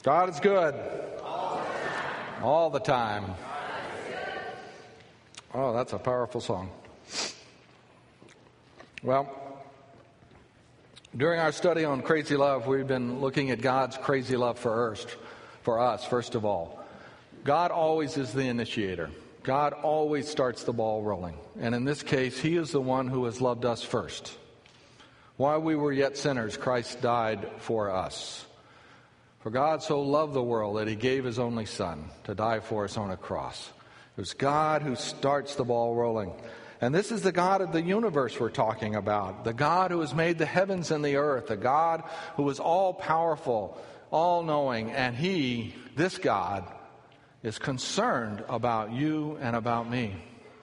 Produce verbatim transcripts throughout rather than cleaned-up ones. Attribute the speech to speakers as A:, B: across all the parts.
A: God is good. All the time. Oh, that's a powerful song. Well, during our study on crazy love, we've been looking at God's crazy love for us, for us, first of all. God always is the initiator. God always starts the ball rolling. And in this case, He is the one who has loved us first. While we were yet sinners, Christ died for us. For God so loved the world that He gave His only Son to die for us on a cross. It was God who starts the ball rolling. And this is the God of the universe we're talking about. The God who has made the heavens and the earth. The God who is all-powerful, all-knowing. And He, this God, is concerned about you and about me.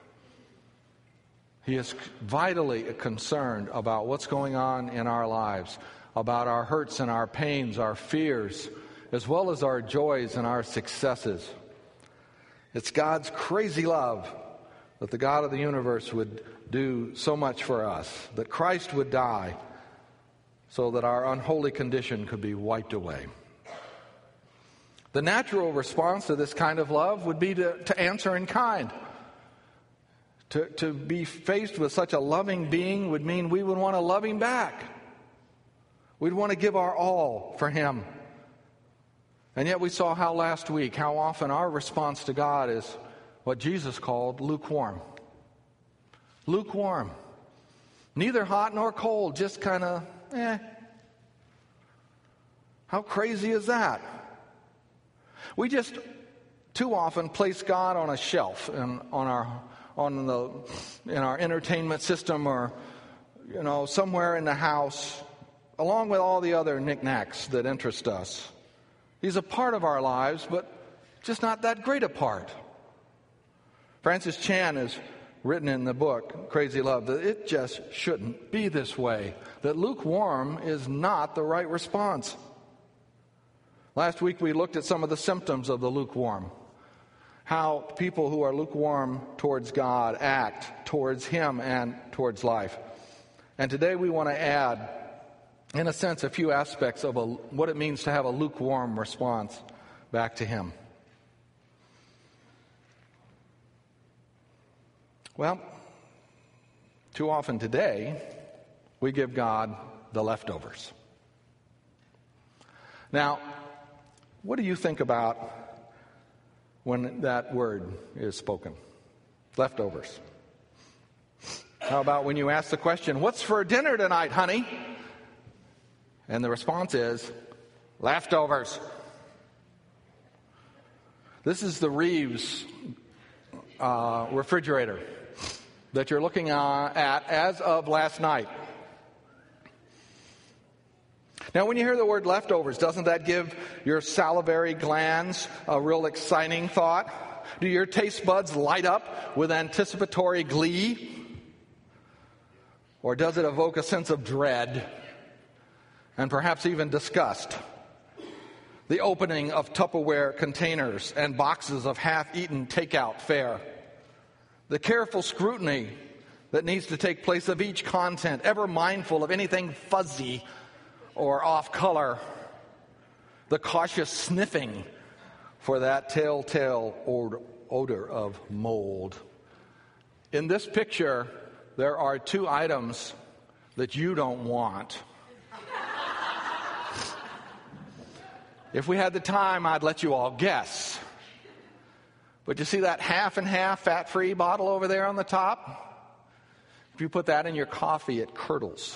A: He is vitally concerned about what's going on in our lives, about our hurts and our pains, our fears, as well as our joys and our successes. It's God's crazy love that the God of the universe would do so much for us, that Christ would die so that our unholy condition could be wiped away. The natural response to this kind of love would be to, to answer in kind. To, to be faced with such a loving being would mean we would want to love Him back. We'd want to give our all for Him. And yet we saw how last week, how often our response to God is what Jesus called lukewarm. Lukewarm. Neither hot nor cold, just kind of, eh. How crazy is that? We just too often place God on a shelf in, on our on the in our entertainment system, or you know somewhere in the house, along with all the other knickknacks that interest us. He's a part of our lives, but just not that great a part. Francis Chan has written in the book Crazy Love that it just shouldn't be this way. That lukewarm is not the right response. Last week we looked at some of the symptoms of the lukewarm. How people who are lukewarm towards God act towards Him and towards life. And today we want to add, in a sense, a few aspects of a, what it means to have a lukewarm response back to Him. Well, too often today, we give God the leftovers. Now, what do you think about when that word is spoken? Leftovers. How about when you ask the question, "What's for dinner tonight, honey?" And the response is, "Leftovers." This is the Reeves uh, refrigerator that you're looking uh, at as of last night. Now, when you hear the word leftovers, doesn't that give your salivary glands a real exciting thought? Do your taste buds light up with anticipatory glee? Or does it evoke a sense of dread and perhaps even disgust? The opening of Tupperware containers and boxes of half-eaten takeout fare. The careful scrutiny that needs to take place of each content, ever mindful of anything fuzzy or off color. The cautious sniffing for that telltale odor of mold. In this picture, there are two items that you don't want. If we had the time, I'd let you all guess. But you see that half and half fat-free bottle over there on the top? If you put that in your coffee, it curdles.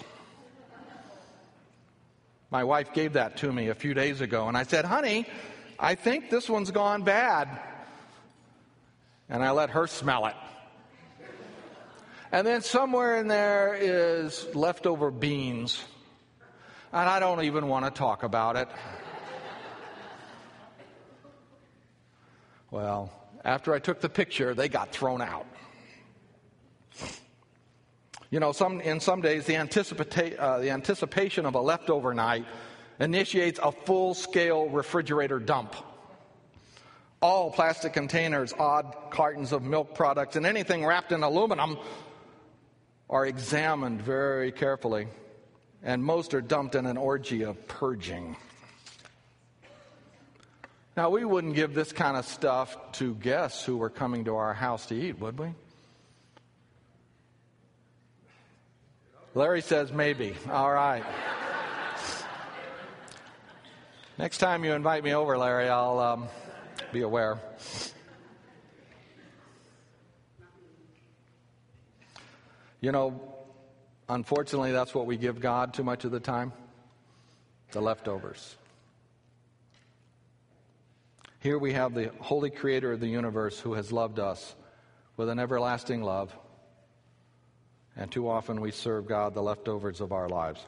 A: My wife gave that to me a few days ago, and I said, "Honey, I think this one's gone bad." And I let her smell it. And then somewhere in there is leftover beans, and I don't even want to talk about it. Well, after I took the picture, they got thrown out. You know, some, in some days, the, anticipata- uh, the anticipation of a leftover night initiates a full-scale refrigerator dump. All plastic containers, odd cartons of milk products, and anything wrapped in aluminum are examined very carefully, and most are dumped in an orgy of purging. Now, we wouldn't give this kind of stuff to guests who were coming to our house to eat, would we? Larry says maybe. All right. Next time you invite me over, Larry, I'll um, be aware. You know, unfortunately, that's what we give God too much of the time. The leftovers. Here we have the holy creator of the universe who has loved us with an everlasting love. And too often we serve God the leftovers of our lives.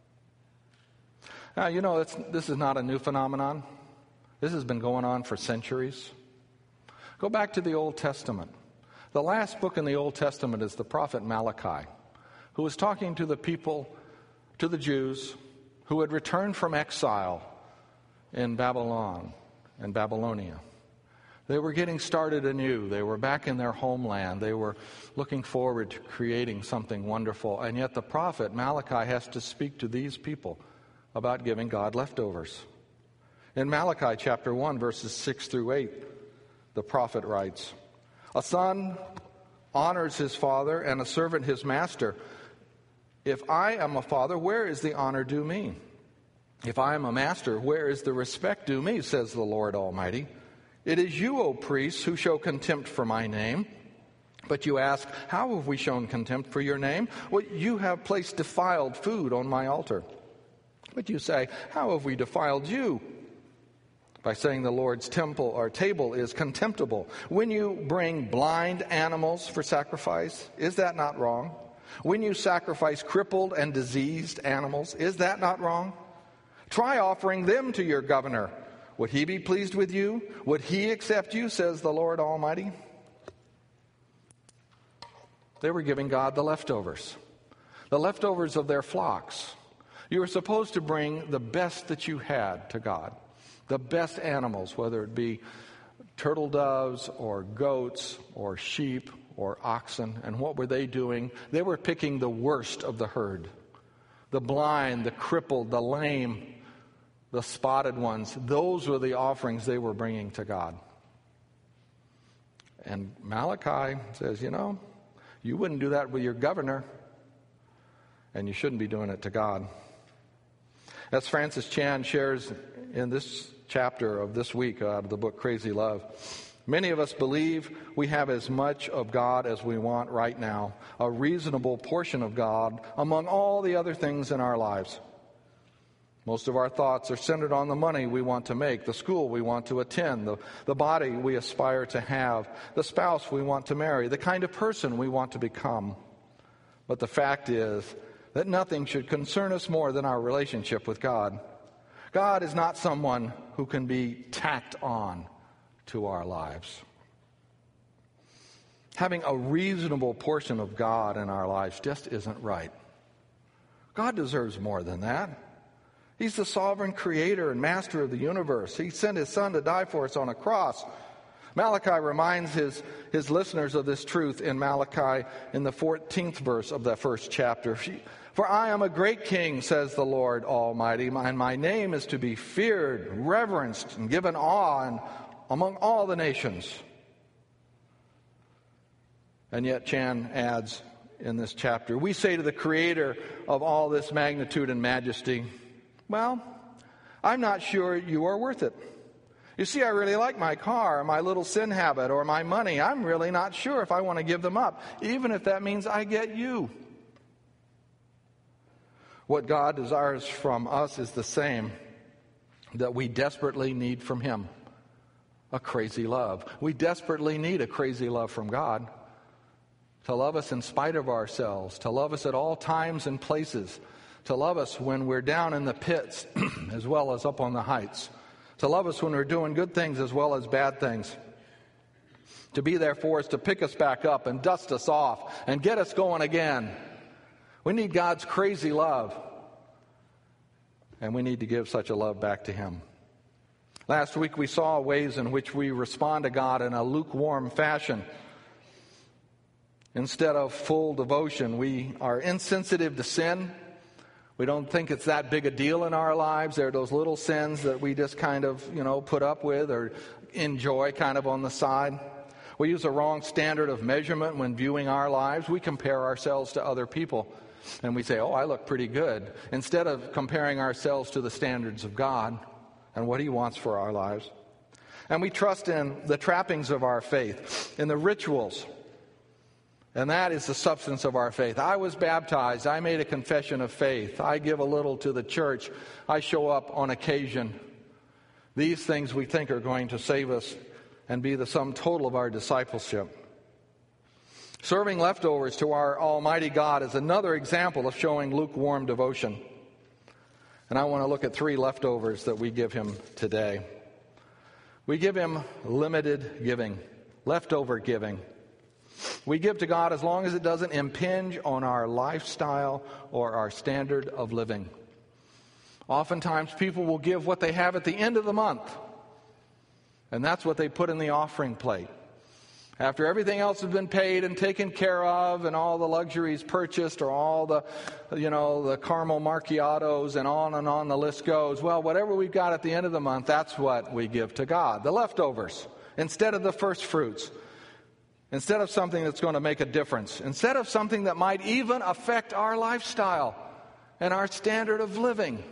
A: Now, you know, it's, this is not a new phenomenon. This has been going on for centuries. Go back to the Old Testament. The last book in the Old Testament is the prophet Malachi, who was talking to the people, to the Jews, who had returned from exile in Babylon and Babylonia. They were getting started anew. They were back in their homeland. They were looking forward to creating something wonderful. And yet the prophet Malachi has to speak to these people about giving God leftovers. In Malachi chapter one, verses six through eight, the prophet writes, "A son honors his father and a servant his master. If I am a father, where is the honor due me? If I am a master, where is the respect due me, says the Lord Almighty? It is you, O priests, who show contempt for my name. But you ask, how have we shown contempt for your name? Well, you have placed defiled food on my altar. But you say, how have we defiled you? By saying the Lord's temple or table is contemptible. When you bring blind animals for sacrifice, is that not wrong? When you sacrifice crippled and diseased animals, is that not wrong? Try offering them to your governor. Would he be pleased with you? Would he accept you, says the Lord Almighty?" They were giving God the leftovers, the leftovers of their flocks. You were supposed to bring the best that you had to God, the best animals, whether it be turtle doves or goats or sheep or oxen. And what were they doing? They were picking the worst of the herd, the blind, the crippled, the lame, the spotted ones. Those were the offerings they were bringing to God. And Malachi says, you know, you wouldn't do that with your governor, and you shouldn't be doing it to God. As Francis Chan shares in this chapter of this week out of the book Crazy Love, many of us believe we have as much of God as we want right now, a reasonable portion of God among all the other things in our lives. Most of our thoughts are centered on the money we want to make, the school we want to attend, the, the body we aspire to have, the spouse we want to marry, the kind of person we want to become. But the fact is that nothing should concern us more than our relationship with God. God is not someone who can be tacked on to our lives. Having a reasonable portion of God in our lives just isn't right. God deserves more than that. He's the sovereign creator and master of the universe. He sent his son to die for us on a cross. Malachi reminds his, his listeners of this truth in Malachi in the fourteenth verse of that first chapter. "For I am a great king, says the Lord Almighty, and my name is to be feared, reverenced, and given awe and among all the nations." And yet Chan adds in this chapter, we say to the creator of all this magnitude and majesty, well, I'm not sure you are worth it. You see, I really like my car, my little sin habit, or my money. I'm really not sure if I want to give them up, even if that means I get you. What God desires from us is the same that we desperately need from him, a crazy love. We desperately need a crazy love from God, to love us in spite of ourselves, to love us at all times and places, to love us when we're down in the pits as well as up on the heights, to love us when we're doing good things as well as bad things, to be there for us, to pick us back up and dust us off and get us going again. We need God's crazy love, and we need to give such a love back to him. Last week we saw ways in which we respond to God in a lukewarm fashion. Instead of full devotion, we are insensitive to sin. We don't think it's that big a deal in our lives. There are those little sins that we just kind of, you know, put up with or enjoy kind of on the side. We use a wrong standard of measurement when viewing our lives. We compare ourselves to other people. And we say, oh, I look pretty good. Instead of comparing ourselves to the standards of God and what He wants for our lives. And we trust in the trappings of our faith, in the rituals. And that is the substance of our faith. I was baptized. I made a confession of faith. I give a little to the church. I show up on occasion. These things we think are going to save us and be the sum total of our discipleship. Serving leftovers to our Almighty God is another example of showing lukewarm devotion. And I want to look at three leftovers that we give Him today. We give Him limited giving, leftover giving. We give to God as long as it doesn't impinge on our lifestyle or our standard of living. Oftentimes people will give what they have at the end of the month. And that's what they put in the offering plate. After everything else has been paid and taken care of and all the luxuries purchased or all the, you know, the caramel macchiatos and on and on the list goes, well, whatever we've got at the end of the month, that's what we give to God. The leftovers, instead of the first fruits, instead of something that's going to make a difference, instead of something that might even affect our lifestyle and our standard of living.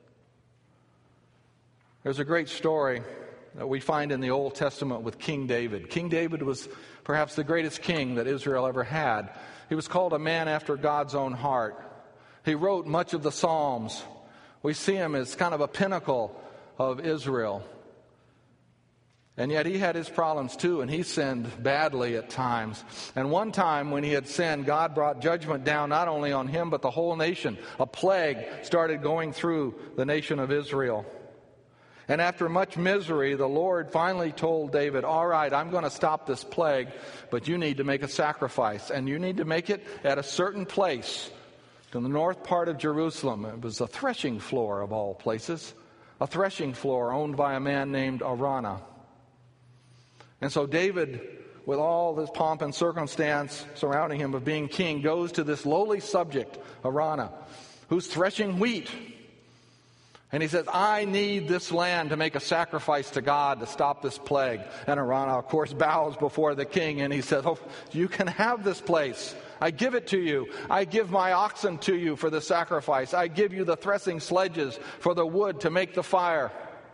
A: There's a great story that we find in the Old Testament with King David. King David was perhaps the greatest king that Israel ever had. He was called a man after God's own heart. He wrote much of the Psalms. We see him as kind of a pinnacle of Israel. And yet he had his problems too, and he sinned badly at times. And one time when he had sinned, God brought judgment down not only on him but the whole nation. A plague started going through the nation of Israel. And after much misery, the Lord finally told David, all right, I'm going to stop this plague, but you need to make a sacrifice. And you need to make it at a certain place in the north part of Jerusalem. It was a threshing floor of all places, a threshing floor owned by a man named Araunah. And so David, with all this pomp and circumstance surrounding him of being king, goes to this lowly subject, Araunah, who's threshing wheat. And he says, I need this land to make a sacrifice to God to stop this plague. And Araunah, of course, bows before the king and he says, oh, you can have this place. I give it to you. I give my oxen to you for the sacrifice. I give you the threshing sledges for the wood to make the fire.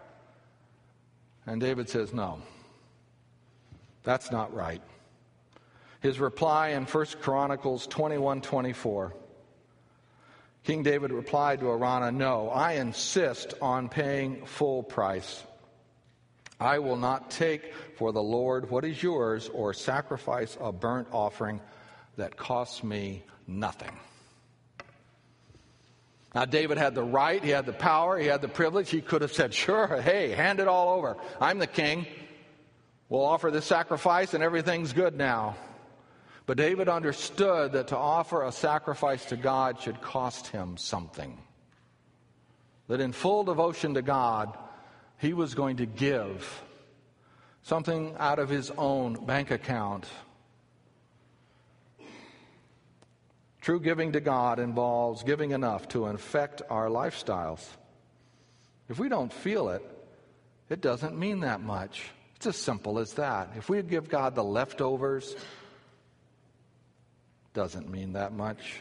A: And David says, no, that's not right. His reply in First Chronicles twenty-one twenty-four. King David replied to Araunah, no, I insist on paying full price. I will not take for the Lord what is yours or sacrifice a burnt offering that costs me nothing. Now, David had the right, he had the power, he had the privilege. He could have said, sure, hey, hand it all over. I'm the king. We'll offer this sacrifice and everything's good now. But David understood that to offer a sacrifice to God should cost him something. That in full devotion to God, he was going to give something out of his own bank account. True giving to God involves giving enough to infect our lifestyles. If we don't feel it, it doesn't mean that much. It's as simple as that. If we give God the leftovers, doesn't mean that much.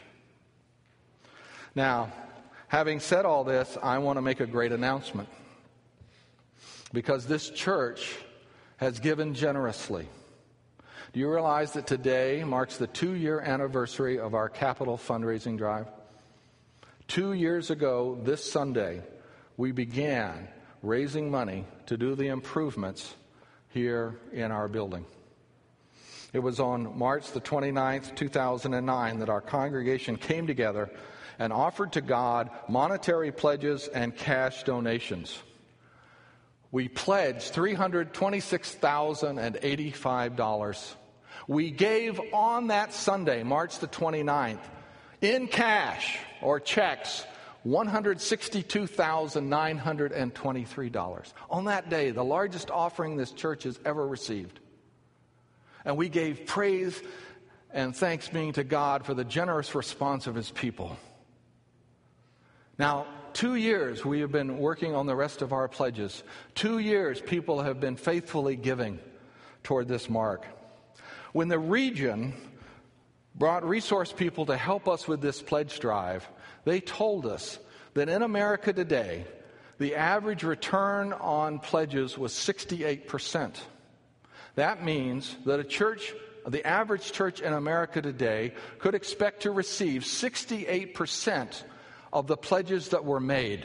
A: Now, having said all this, I want to make a great announcement. Because this church has given generously. Do you realize that today marks the two-year anniversary of our capital fundraising drive? Two years ago, this Sunday, we began raising money to do the improvements here in our building. It was on March the twenty-ninth, two thousand nine, that our congregation came together and offered to God monetary pledges and cash donations. We pledged three hundred twenty-six thousand eighty-five dollars. We gave on that Sunday, March the twenty-ninth, in cash or checks, one hundred sixty-two thousand nine hundred twenty-three dollars. On that day, the largest offering this church has ever received. And we gave praise and thanks being to God for the generous response of his people. Now, two years we have been working on the rest of our pledges. Two years people have been faithfully giving toward this mark. When the region brought resource people to help us with this pledge drive, they told us that in America today, the average return on pledges was sixty-eight percent. That means that a church, the average church in America today, could expect to receive sixty-eight percent of the pledges that were made.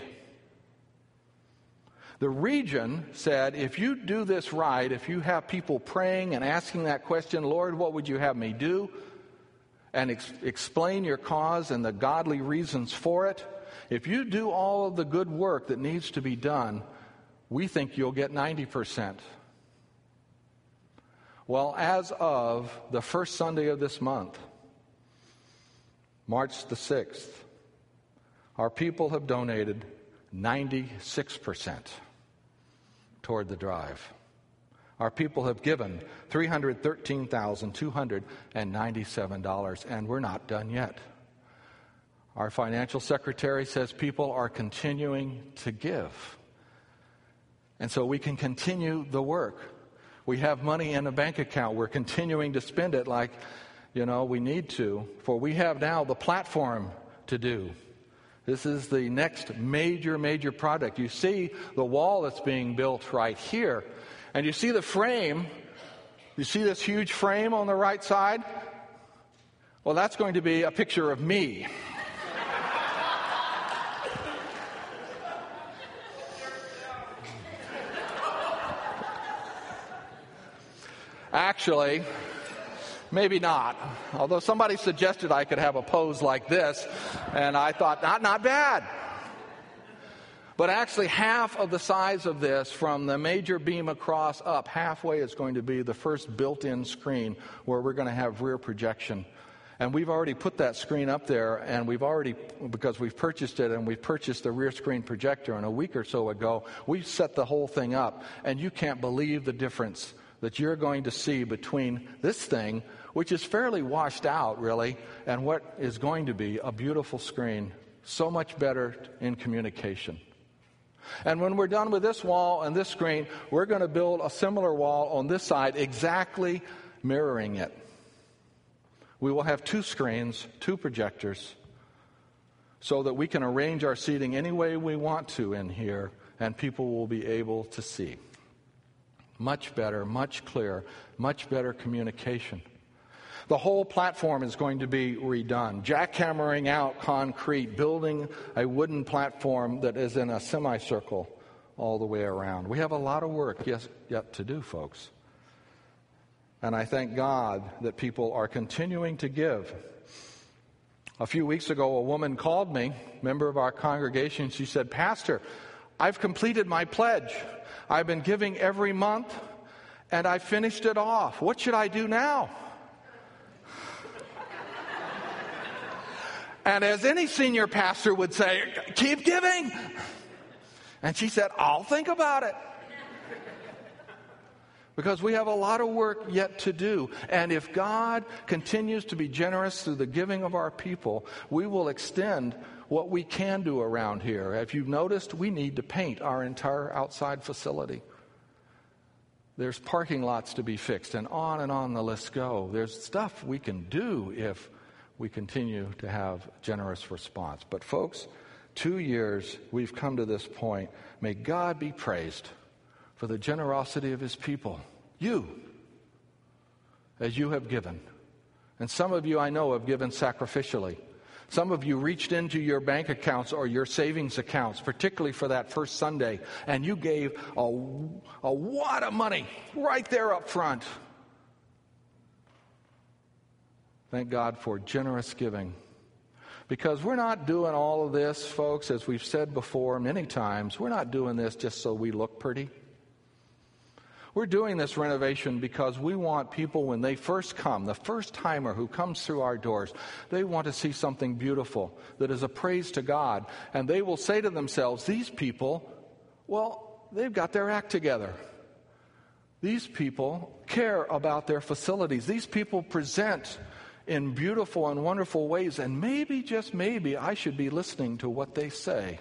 A: The region said, if you do this right, if you have people praying and asking that question, Lord, what would you have me do? And ex- explain your cause and the godly reasons for it. If you do all of the good work that needs to be done, we think you'll get ninety percent. Well, as of the first Sunday of this month, March the sixth, our people have donated ninety-six percent toward the drive. Our people have given three hundred thirteen thousand two hundred ninety-seven dollars, and we're not done yet. Our financial secretary says people are continuing to give. And so we can continue the work. We have money in a bank account. We're continuing to spend it like, you know, we need to. For we have now the platform to do. This is the next major, major project. You see the wall that's being built right here. And you see the frame. You see this huge frame on the right side? Well, that's going to be a picture of me. Actually, maybe not. Although somebody suggested I could have a pose like this, and I thought, not, not bad. But actually, half of the size of this, from the major beam across up, halfway is going to be the first built-in screen where we're going to have rear projection. And we've already put that screen up there, and we've already, because we've purchased it, and we've purchased the rear screen projector, and a week or so ago, we set the whole thing up, and you can't believe the difference that you're going to see between this thing, which is fairly washed out, really, and what is going to be a beautiful screen, so much better in communication. And when we're done with this wall and this screen, we're going to build a similar wall on this side, exactly mirroring it. We will have two screens, two projectors, so that we can arrange our seating any way we want to in here, and people will be able to see. Much better, much clearer, much better communication. The whole platform is going to be redone. Jackhammering out concrete, building a wooden platform that is in a semicircle all the way around. We have a lot of work yes, yet to do, folks. And I thank God that people are continuing to give. A few weeks ago, a woman called me, member of our congregation. She said, Pastor, I've completed my pledge. I've been giving every month, and I finished it off. What should I do now? And as any senior pastor would say, keep giving. And she said, I'll think about it. Because we have a lot of work yet to do. And if God continues to be generous through the giving of our people, we will extend what we can do around here. If you've noticed, we need to paint our entire outside facility. There's parking lots to be fixed, and on and on the list go. There's stuff we can do if we continue to have generous response. But folks, two years we've come to this point. May God be praised for the generosity of his people. You, as you have given. And some of you I know have given sacrificially. Some of you reached into your bank accounts or your savings accounts, particularly for that first Sunday, and you gave a, a wad of money right there up front. Thank God for generous giving. Because we're not doing all of this, folks, as we've said before many times, we're not doing this just so we look pretty. We're doing this renovation because we want people, when they first come, the first timer who comes through our doors, they want to see something beautiful that is a praise to God. And they will say to themselves, these people, well, they've got their act together. These people care about their facilities. These people present in beautiful and wonderful ways, and maybe, just maybe, I should be listening to what they say.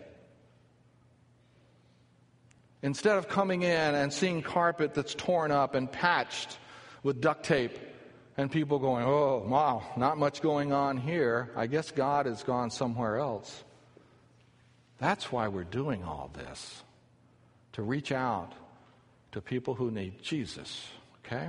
A: Instead of coming in and seeing carpet that's torn up and patched with duct tape, and people going, oh, wow, not much going on here. I guess God has gone somewhere else. That's why we're doing all this, to reach out to people who need Jesus, okay?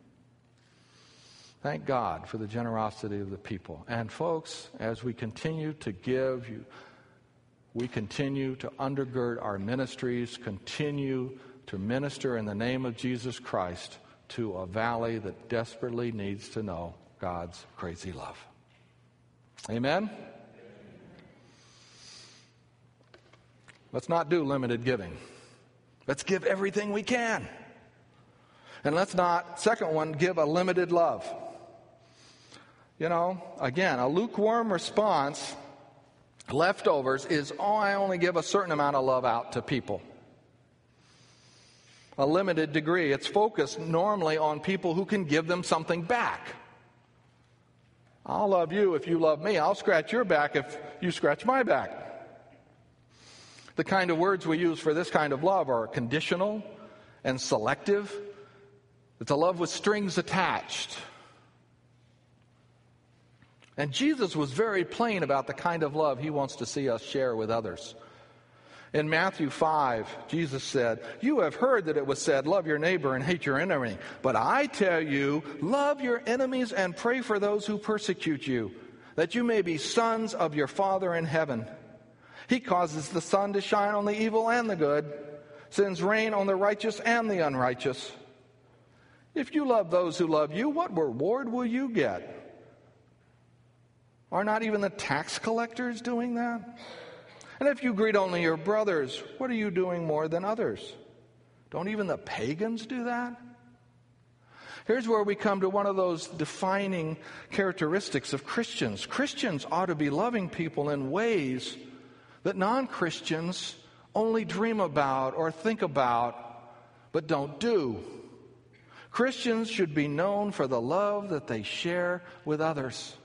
A: Thank God for the generosity of the people. And folks, as we continue to give, you, we continue to undergird our ministries, continue to minister in the name of Jesus Christ to a valley that desperately needs to know God's crazy love. Amen? Let's not do limited giving. Let's give everything we can. And let's not, second one, give a limited love. You know, again, a lukewarm response, leftovers, is, oh, I only give a certain amount of love out to people. A limited degree. It's focused normally on people who can give them something back. I'll love you if you love me. I'll scratch your back if you scratch my back. The kind of words we use for this kind of love are conditional and selective. It's a love with strings attached. And Jesus was very plain about the kind of love he wants to see us share with others. In Matthew five, Jesus said, you have heard that it was said, love your neighbor and hate your enemy. But I tell you, love your enemies and pray for those who persecute you, that you may be sons of your Father in heaven. He causes the sun to shine on the evil and the good, sends rain on the righteous and the unrighteous. If you love those who love you, what reward will you get? Are not even the tax collectors doing that? And if you greet only your brothers, what are you doing more than others? Don't even the pagans do that? Here's where we come to one of those defining characteristics of Christians. Christians ought to be loving people in ways that non-Christians only dream about or think about, but don't do. Christians should be known for the love that they share with others.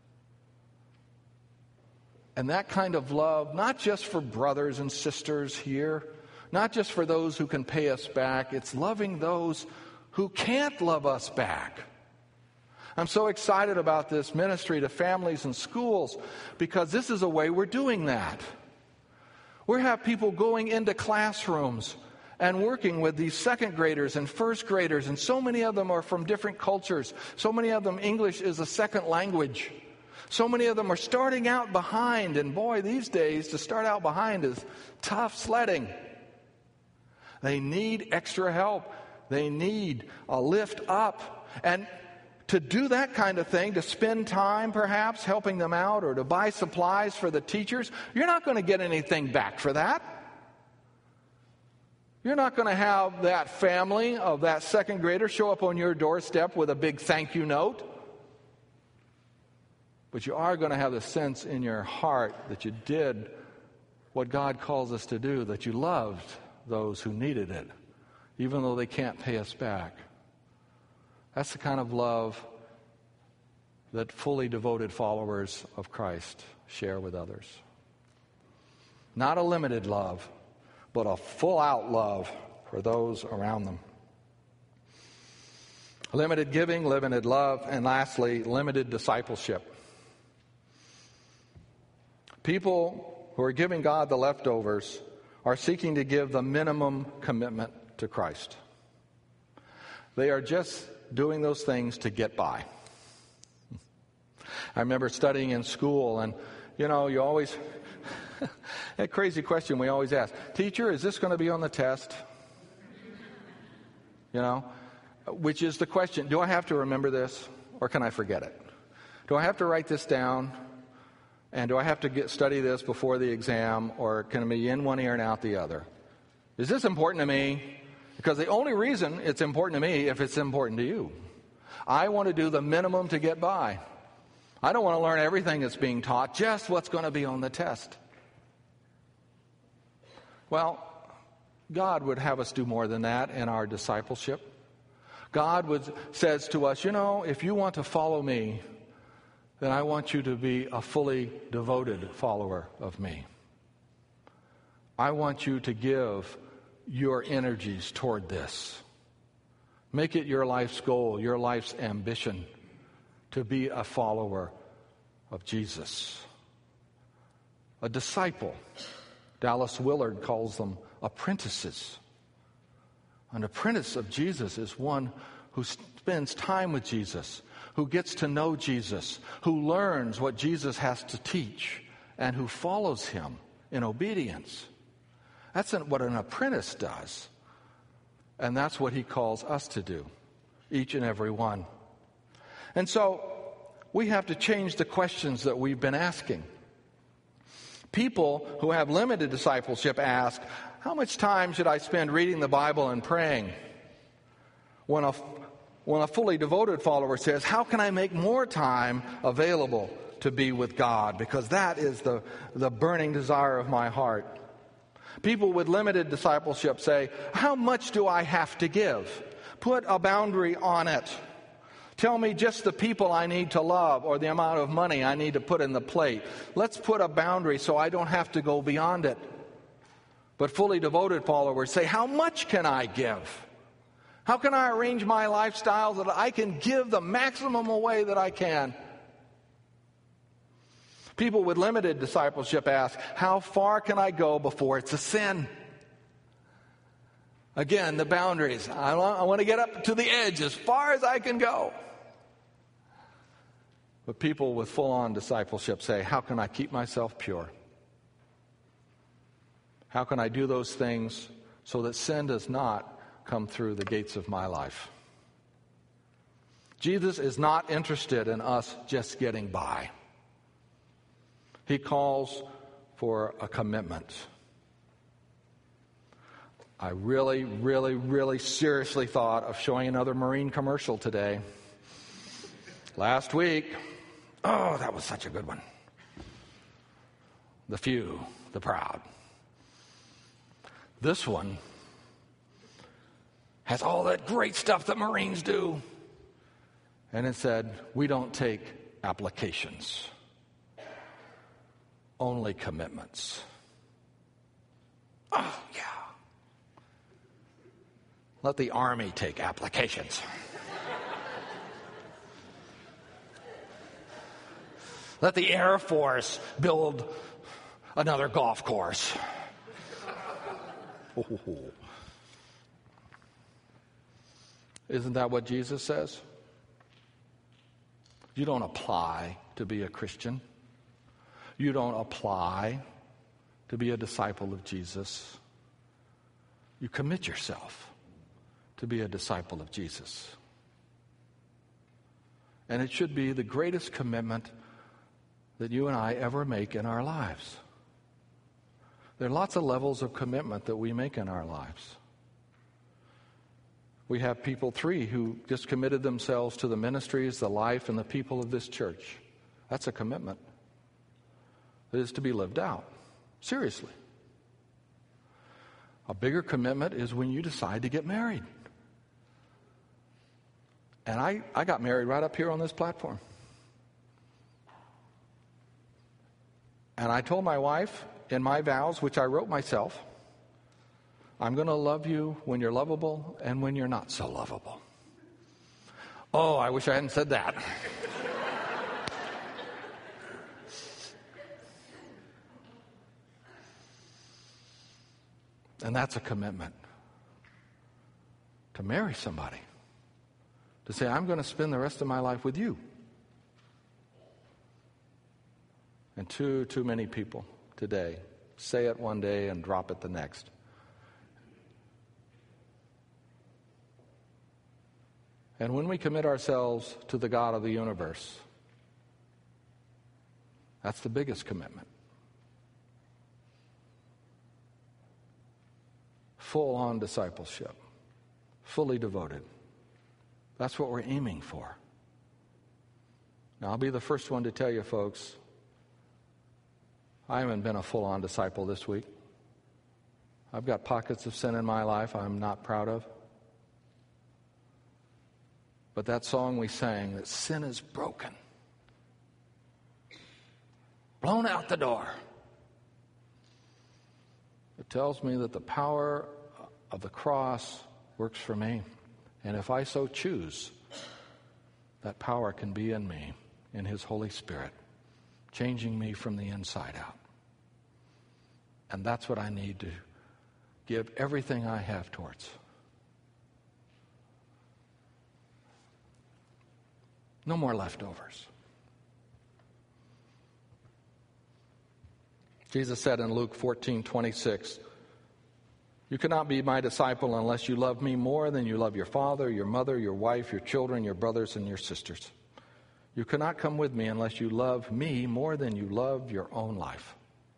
A: And that kind of love, not just for brothers and sisters here, not just for those who can pay us back, it's loving those who can't love us back. I'm so excited about this ministry to families and schools because this is a way we're doing that. We have people going into classrooms and working with these second graders and first graders, and so many of them are from different cultures. So many of them, English is a second language. So many of them are starting out behind, and boy, these days, to start out behind is tough sledding. They need extra help. They need a lift up. And to do that kind of thing, to spend time perhaps helping them out or to buy supplies for the teachers, you're not going to get anything back for that. You're not going to have that family of that second grader show up on your doorstep with a big thank you note. But you are going to have the sense in your heart that you did what God calls us to do, that you loved those who needed it, even though they can't pay us back. That's the kind of love that fully devoted followers of Christ share with others. Not a limited love, but a full-out love for those around them. Limited giving, limited love, and lastly, limited discipleship. People who are giving God the leftovers are seeking to give the minimum commitment to Christ. They are just doing those things to get by. I remember studying in school, and, you know, you always, that crazy question we always ask, teacher, is this going to be on the test? You know, which is the question, do I have to remember this, or can I forget it? Do I have to write this down? And do I have to get study this before the exam, or can it be in one ear and out the other? Is this important to me? Because the only reason it's important to me if it's important to you. I want to do the minimum to get by. I don't want to learn everything that's being taught, just what's going to be on the test. Well, God would have us do more than that in our discipleship. God would says to us, you know, if you want to follow me, then I want you to be a fully devoted follower of me. I want you to give your energies toward this. Make it your life's goal, your life's ambition to be a follower of Jesus. A disciple. Dallas Willard calls them apprentices. An apprentice of Jesus is one who spends time with Jesus, who gets to know Jesus, who learns what Jesus has to teach, and who follows him in obedience. That's what an apprentice does. And that's what he calls us to do, each and every one. And so we have to change the questions that we've been asking. People who have limited discipleship ask, how much time should I spend reading the Bible and praying? When a, when a fully devoted follower says, how can I make more time available to be with God? Because that is the, the burning desire of my heart. People with limited discipleship say, how much do I have to give? Put a boundary on it. Tell me just the people I need to love or the amount of money I need to put in the plate. Let's put a boundary so I don't have to go beyond it. But fully devoted followers say, how much can I give? How can I arrange my lifestyle so that I can give the maximum away that I can? People with limited discipleship ask, how far can I go before it's a sin? Again, the boundaries. I want, I want to get up to the edge as far as I can go. But people with full-on discipleship say, how can I keep myself pure? How can I do those things so that sin does not come through the gates of my life? Jesus is not interested in us just getting by. He calls for a commitment. I really, really, really seriously thought of showing another Marine commercial today. Last week, oh, that was such a good one. The few, the proud. This one has all that great stuff that Marines do. And it said, we don't take applications, only commitments. Oh, yeah. Let the Army take applications. Let the Air Force build another golf course. Oh. Isn't that what Jesus says? You don't apply to be a Christian. You don't apply to be a disciple of Jesus. You commit yourself to be a disciple of Jesus. And it should be the greatest commitment that you and I ever make in our lives. There are lots of levels of commitment that we make in our lives. We have people, three, who just committed themselves to the ministries, the life, and the people of this church. That's a commitment that is to be lived out. Seriously. A bigger commitment is when you decide to get married. And I, I got married right up here on this platform. And I told my wife in my vows, which I wrote myself, I'm going to love you when you're lovable and when you're not so lovable. Oh, I wish I hadn't said that. And that's a commitment to marry somebody. To say, I'm going to spend the rest of my life with you. And too, too many people today say it one day and drop it the next. And when we commit ourselves to the God of the universe, that's the biggest commitment. Full-on discipleship, fully devoted. That's what we're aiming for. Now, I'll be the first one to tell you, folks, I haven't been a full-on disciple this week. I've got pockets of sin in my life I'm not proud of. But that song we sang, that sin is broken, blown out the door. It tells me that the power of the cross works for me. And if I so choose, that power can be in me, in His Holy Spirit, changing me from the inside out. And that's what I need to give everything I have towards. No more leftovers. Jesus said in Luke fourteen twenty-six, "You cannot be my disciple unless you love me more than you love your father, your mother, your wife, your children, your brothers, and your sisters. You cannot come with me unless you love me more than you love your own life."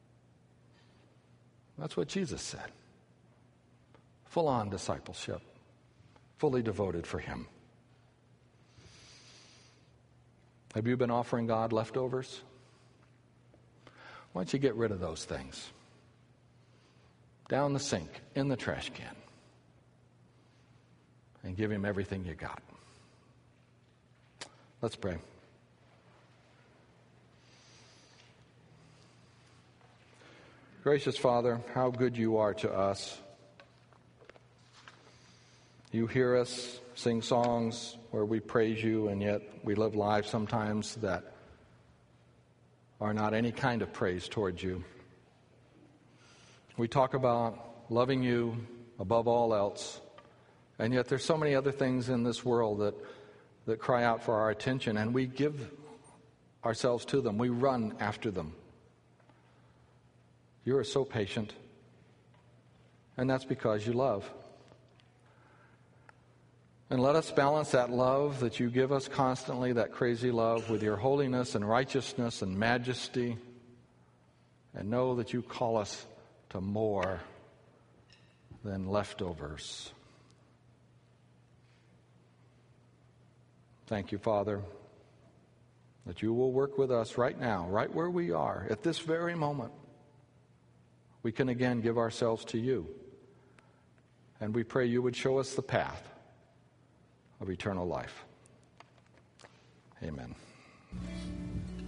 A: That's what Jesus said. Full-on discipleship, fully devoted for Him. Have you been offering God leftovers? Why don't you get rid of those things? Down the sink, in the trash can, and give Him everything you got. Let's pray. Gracious Father, how good you are to us. You hear us sing songs where we praise you, and yet we live lives sometimes that are not any kind of praise towards you. We talk about loving you above all else, and yet there's so many other things in this world that, that cry out for our attention, and we give ourselves to them. We run after them. You are so patient, and that's because you love. And let us balance that love that you give us constantly, that crazy love, with your holiness and righteousness and majesty, and know that you call us to more than leftovers. Thank you, Father, that you will work with us right now, right where we are, at this very moment. We can again give ourselves to you, and we pray you would show us the path of eternal life. Amen.